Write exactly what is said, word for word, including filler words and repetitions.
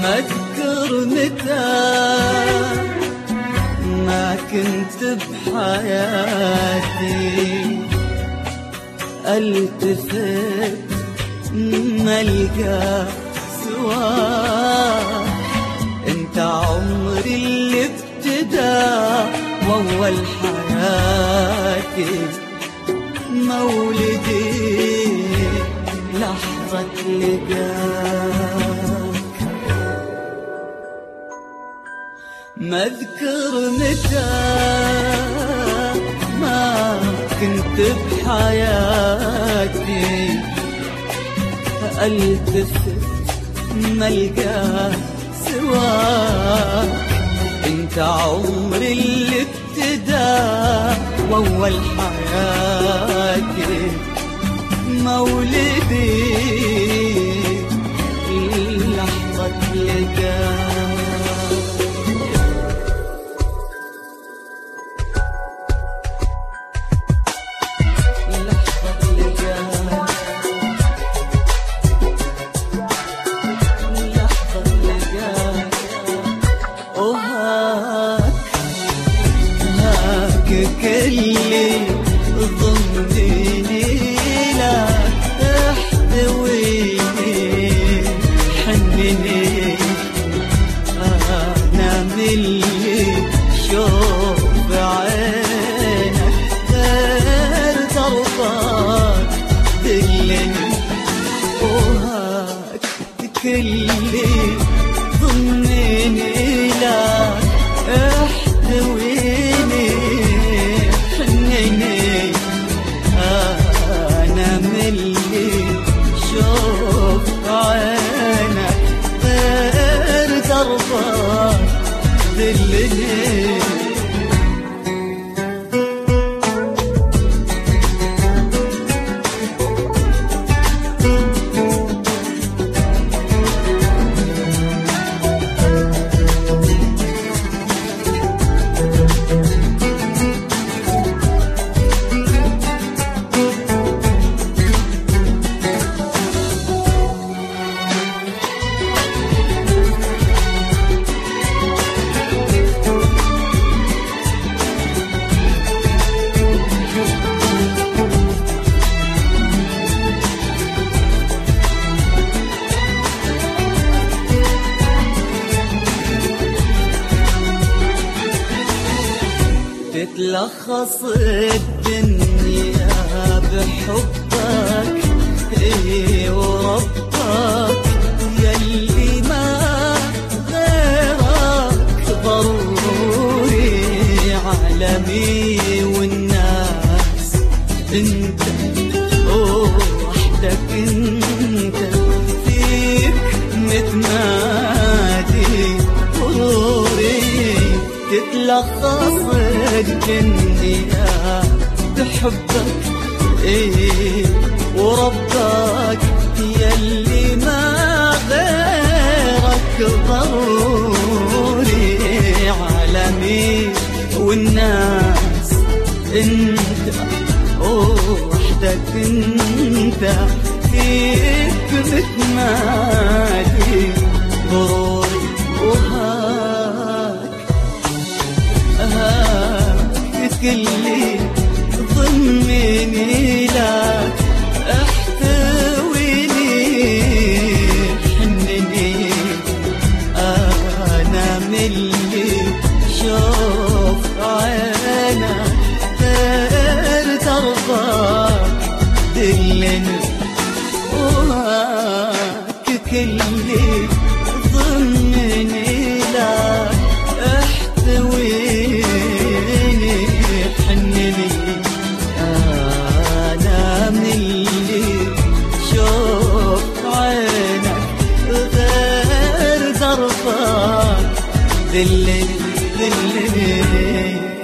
ما اذكر متى ما كنت بحياتي، التفت ما القى سواك. انت عمري اللي ابتدى واول حياتي، مولدي لحظة لقاك. ما اذكر متى ما كنت بحياتي، التفت ما القى سواك. انت عمري اللي ابتدى واول حياتي، مولدي لحظة لقاك. كلي ضمني لا تحتويني، حنني أنا ملي شوف عينك غير طرفك دلني. وهاك كلي ضمني لا احتويني، أنا ملي شوف عينك غير دربك دلني. تتلخص الدنيا بحبك، اي وربك يلي ما غيرك ضروري. عالمي والناس انت وحدك، انت فيك متمادي غروري. تتلخص الدنيا بحبك، ايه وربك يلي ما غيرك ضروري. عالمي والناس انت وحدك، انت فيك متمادي غروري. وهاك هاك كلي ضمني لا احتويني، حنني انا ملي شوف عينك غير دربك دلني. وهاك كلي ضمني لا احتويني، حنني انا ملي شوف عينك غير دربك دلني دلني.